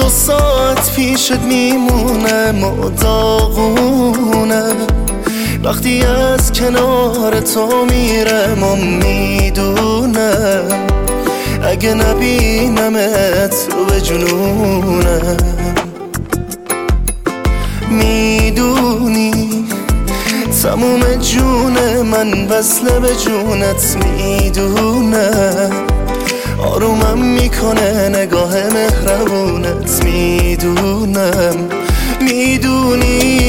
ساعت پیشت میمونه مداغونه، وقتی از کنار تو میرم و میدونم اگه نبینمت رو به جنونم. میدونی تموم جون من وصله به جونت، میدونم آرومم میکنه نگاه مهربونت، میدونم میدونی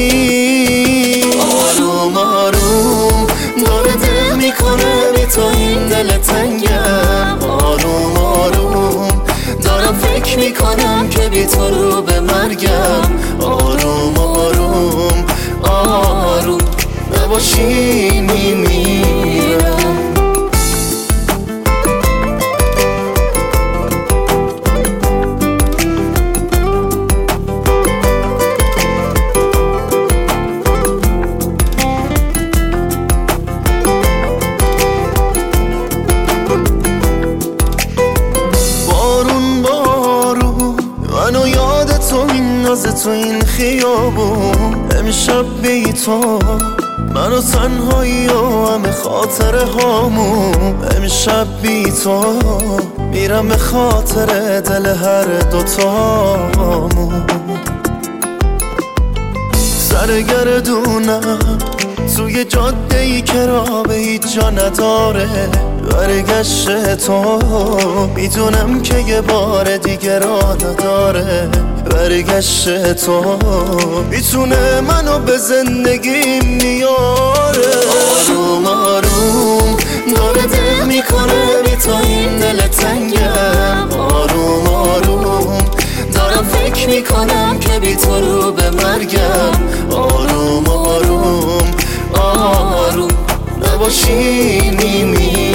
آروم آروم داره دل میکنه بی تو این دل تنگم، آروم آروم دارم فکر میکنم که بی تو رو به مرگم، آروم آروم آروم نباشی میمیرم. منو یاد تو میندازه تو این خیابون، امشب بی تو منو تنهایی و همه خاطره هامون، امشب بی تو میرم به خاطر دل هر دوتامون. سرگردونم توی جاده ای که راه به هیچ جا نداره، برگشت تو میدونم که یه بار دیگه راه نداره، برگشت تو میتونه منو به زندگی میاره. آروم آروم داره دل میکنه بی تو این دل تنگم، آروم آروم دارم فکر میکنم که بی تو رو به مرگم، آروم آروم آروم نباشی میمیرم.